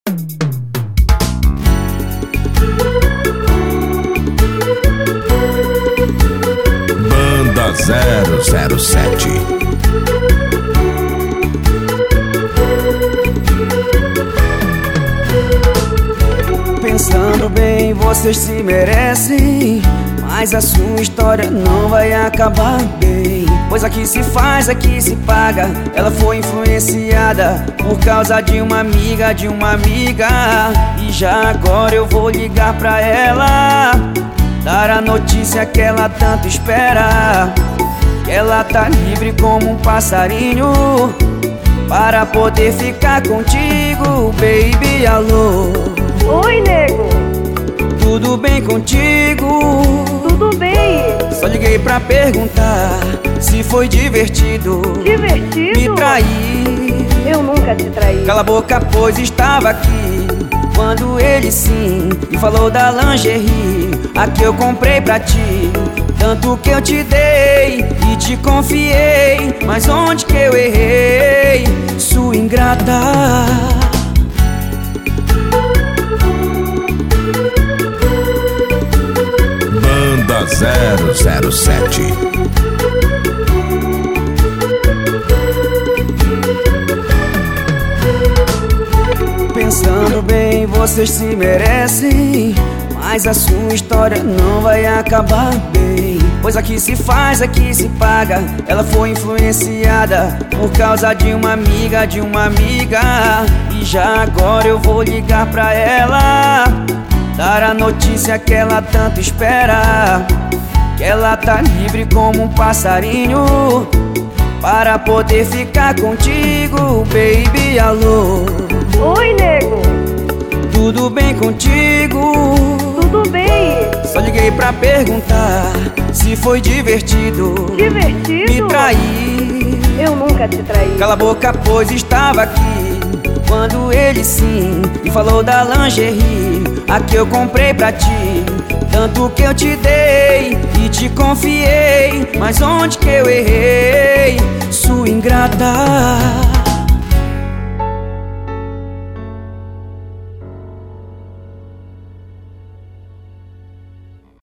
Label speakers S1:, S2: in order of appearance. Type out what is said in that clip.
S1: Banda 007.
S2: Pensando bem, vocês se merecem, mas a sua história não vai acabar bem. Pois aqui se faz, aqui se paga. Ela foi influenciada por causa de uma amiga, E já agora eu vou ligar pra ela, dar a notícia que ela tanto espera, que ela tá livre como um passarinho para poder ficar contigo, baby, alô.
S3: Oi, nego.
S2: Tudo bem contigo?
S3: Tudo bem.
S2: Só liguei pra perguntar se foi divertido.
S3: Divertido?
S2: Me trair.
S3: Eu nunca te traí.
S2: Cala a boca, pois estava aqui quando ele sim me falou da lingerie, a que eu comprei pra ti. Tanto que eu te dei e te confiei, mas onde que eu errei, sua ingrata?
S1: Banda 007.
S2: Pensando bem, vocês se merecem, mas a sua história não vai acabar bem. Pois aqui se faz, aqui se paga. Ela foi influenciada por causa de uma amiga, E já agora eu vou ligar pra ela, dar a notícia que ela tanto espera, que ela tá livre como um passarinho para poder ficar contigo, baby, alô.
S3: Oi, nego.
S2: Tudo bem contigo?
S3: Tudo bem.
S2: Só liguei pra perguntar se foi divertido.
S3: Divertido?
S2: Me trair.
S3: Eu nunca te traí.
S2: Cala a boca, pois estava aqui quando ele sim me falou da lingerie, a que eu comprei pra ti. Tanto que eu te dei e te confiei, mas onde que eu errei, sua ingrata?